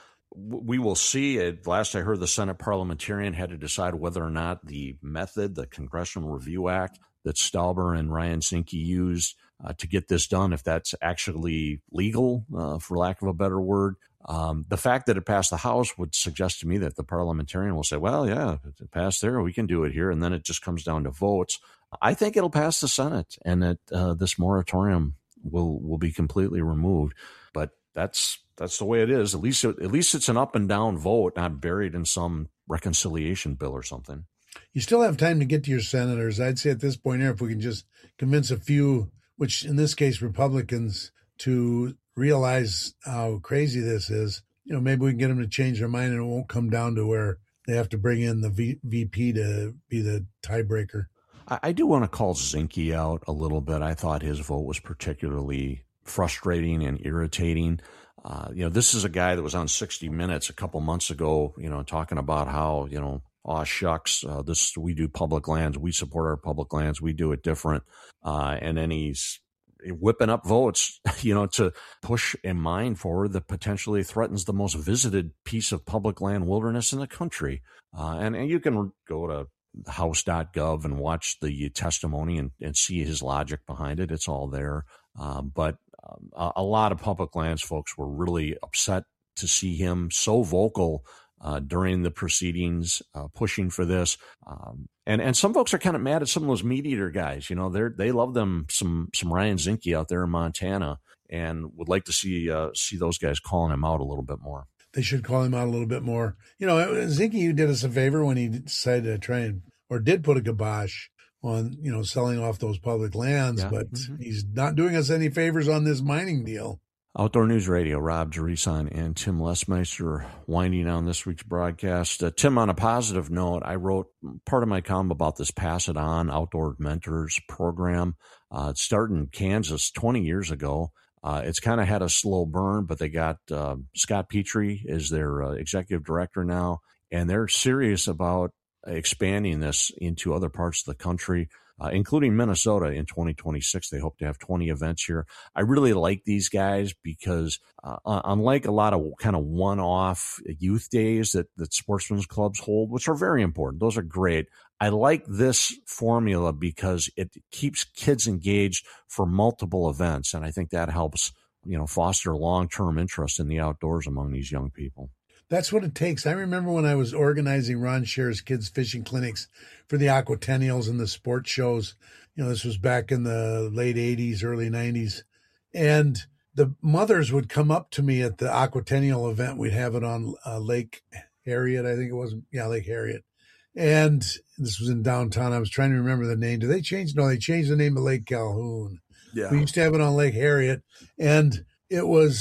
W- We will see. It, last I heard, the Senate parliamentarian had to decide whether or not the method, the Congressional Review Act that Stauber and Ryan Zinke used uh, to get this done, if that's actually legal, uh, for lack of a better word. Um, the fact that it passed the House would suggest to me that the parliamentarian will say, well, yeah, if it passed there, we can do it here. And then it just comes down to votes. I think it'll pass the Senate, and that uh, this moratorium will will be completely removed. But that's that's the way it is. At least it, at least it's an up and down vote, not buried in some reconciliation bill or something. You still have time to get to your senators. I'd say at this point here, if we can just convince a few, which in this case, Republicans, to realize how crazy this is, you know, maybe we can get them to change their mind and it won't come down to where they have to bring in the v- VP to be the tiebreaker. I, I do want to call Zinke out a little bit. I thought his vote was particularly frustrating and irritating. Uh, you know, this is a guy that was on sixty minutes a couple months ago, you know, talking about how, you know, aw shucks, uh, this, we do public lands. We support our public lands. We do it different. Uh, and then he's whipping up votes, you know, to push a mine forward that potentially threatens the most visited piece of public land wilderness in the country. Uh, and, and you can go to house dot gov and watch the testimony and, and see his logic behind it. It's all there. Uh, but um, a, a lot of public lands folks were really upset to see him so vocal Uh, during the proceedings, uh, pushing for this. Um, and, and some folks are kind of mad at some of those meat eater guys. You know, they're, they love them some, some Ryan Zinke out there in Montana, and would like to see, uh, see those guys calling him out a little bit more. They should call him out a little bit more. You know, Zinke, you did us a favor when he decided to try and, or did put a kibosh on, you know, selling off those public lands, Yeah. but Mm-hmm. he's not doing us any favors on this mining deal. Outdoor News Radio, Rob Jereson and Tim Lesmeister winding down this week's broadcast. Uh, Tim, on a positive note, I wrote part of my column about this Pass It On Outdoor Mentors program. Uh, it started in Kansas twenty years ago. Uh, it's kind of had a slow burn, but they got uh, Scott Petrie is their uh, executive director now, and they're serious about expanding this into other parts of the country. Uh, including Minnesota in twenty twenty-six. They hope to have twenty events here. I really like these guys because uh, unlike a lot of kind of one-off youth days that, that sportsmen's clubs hold, which are very important, those are great. I like this formula because it keeps kids engaged for multiple events, and I think that helps, you know, foster long-term interest in the outdoors among these young people. That's what it takes. I remember when I was organizing Ron Scher's kids fishing clinics for the Aquatennials and the sports shows. You know, this was back in the late eighties, early nineties. And the mothers would come up to me at the Aquatennial event. We'd have it on uh, Lake Harriet, I think it was. Yeah, Lake Harriet. And this was in downtown. I was trying to remember the name. Did they change? No, they changed the name to Lake Calhoun. Yeah. We used to have it on Lake Harriet. And it was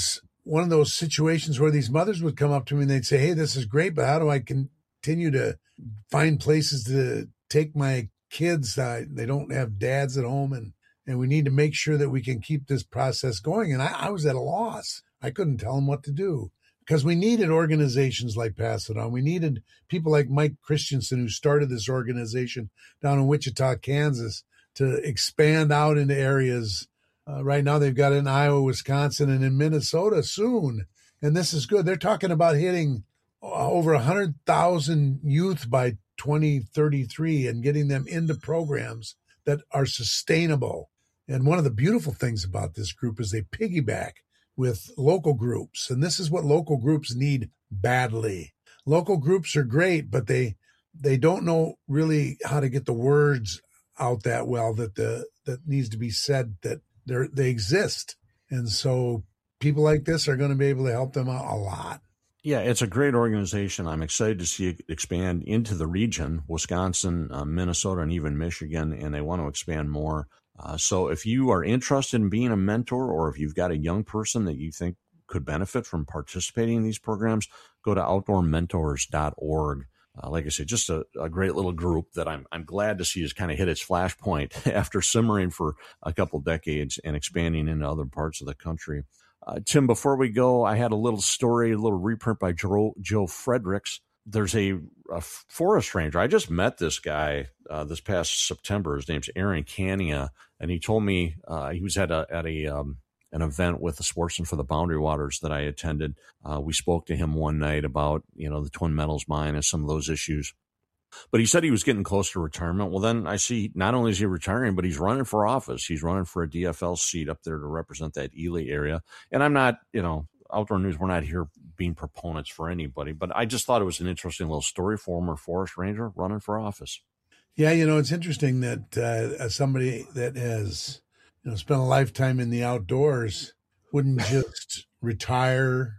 one of those situations where these mothers would come up to me and they'd say, hey, this is great, but how do I continue to find places to take my kids? Uh, they don't have dads at home, and, and we need to make sure that we can keep this process going. And I, I was at a loss. I couldn't tell them what to do because we needed organizations like Pass It On. We needed people like Mike Christensen, who started this organization down in Wichita, Kansas, to expand out into areas. Uh, right now they've got it in Iowa, Wisconsin, and in Minnesota soon. And this is good. They're talking about hitting over one hundred thousand youth by twenty thirty-three and getting them into programs that are sustainable. And one of the beautiful things about this group is they piggyback with local groups. And this is what local groups need badly. Local groups are great, but they they don't know really how to get the words out that well that the that needs to be said that they they exist. And so people like this are going to be able to help them out a lot. Yeah, it's a great organization. I'm excited to see it expand into the region, Wisconsin, uh, Minnesota, and even Michigan, and they want to expand more. Uh, so if you are interested in being a mentor, or if you've got a young person that you think could benefit from participating in these programs, go to outdoor mentors dot org. Uh, like I said, just a, a great little group that I'm I'm glad to see has kind of hit its flashpoint after simmering for a couple decades and expanding into other parts of the country. Uh, Tim, before we go, I had a little story, a little reprint by Joe, Joe Fredericks. There's a, a forest ranger. I just met this guy uh, this past September. His name's Aaron Cania, and he told me uh, he was at a at a um, an event with the Sportsman for the Boundary Waters that I attended. Uh, we spoke to him one night about, you know, the Twin Metals mine and some of those issues. But he said he was getting close to retirement. Well, then I see not only is he retiring, but he's running for office. He's running for a D F L seat up there to represent that Ely area. And I'm not, you know, Outdoor News, we're not here being proponents for anybody, but I just thought it was an interesting little story. Former forest ranger running for office. Yeah, you know, it's interesting that uh, as somebody that has, you know, spent a lifetime in the outdoors wouldn't just retire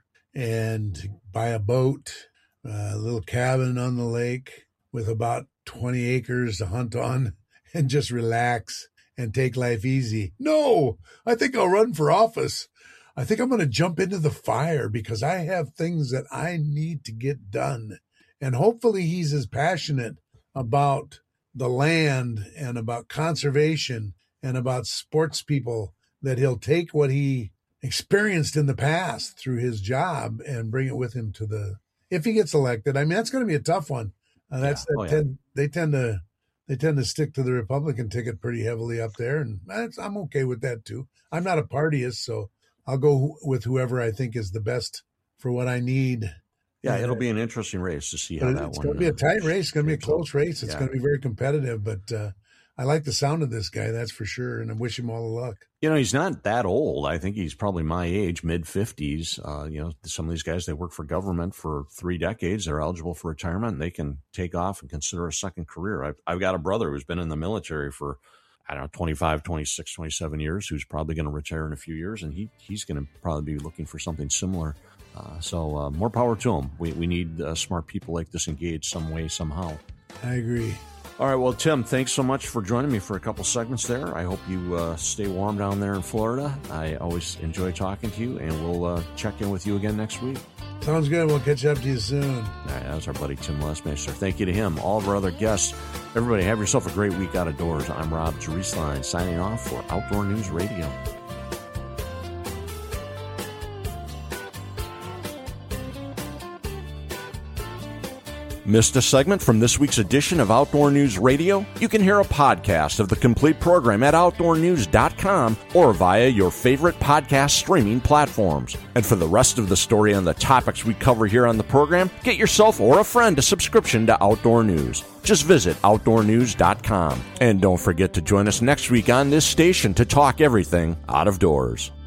and buy a boat, uh, a little cabin on the lake with about twenty acres to hunt on and just relax and take life easy. No, I think I'll run for office. I think I'm going to jump into the fire because I have things that I need to get done. And hopefully he's as passionate about the land and about conservation and about sports people that he'll take what he experienced in the past through his job and bring it with him to the, if he gets elected. I mean, that's going to be a tough one. Uh, that's, yeah. Oh, that tend, yeah. they tend to, they tend to stick to the Republican ticket pretty heavily up there. And that's, I'm okay with that too. I'm not a partyist, so I'll go with whoever I think is the best for what I need. Yeah, it'll be an interesting race to see how that one. It's going to be a tight race. It's going to be a close race. It's yeah. going to be very competitive, but uh, I like the sound of this guy, that's for sure, and I wish him all the luck. You know, he's not that old. I think he's probably my age, mid-fifties. Uh, you know, some of these guys, they work for government for three decades. They're eligible for retirement, and they can take off and consider a second career. I've, I've got a brother who's been in the military for, I don't know, twenty-five, twenty-six, twenty-seven years, who's probably going to retire in a few years, and he he's going to probably be looking for something similar. Uh, so uh, more power to him. We, we need uh, smart people like this engaged some way, somehow. I agree. All right. Well, Tim, thanks so much for joining me for a couple segments there. I hope you uh, stay warm down there in Florida. I always enjoy talking to you, and we'll uh, check in with you again next week. Sounds good. We'll catch up to you soon. All right, that was our buddy Tim Lesmeister. Thank you to him, all of our other guests. Everybody, have yourself a great week out of doors. I'm Rob Jerusalem, signing off for Outdoor News Radio. Missed a segment from this week's edition of Outdoor News Radio? You can hear a podcast of the complete program at outdoor news dot com or via your favorite podcast streaming platforms. And for the rest of the story on the topics we cover here on the program, get yourself or a friend a subscription to Outdoor News. Just visit outdoor news dot com. And don't forget to join us next week on this station to talk everything out of doors.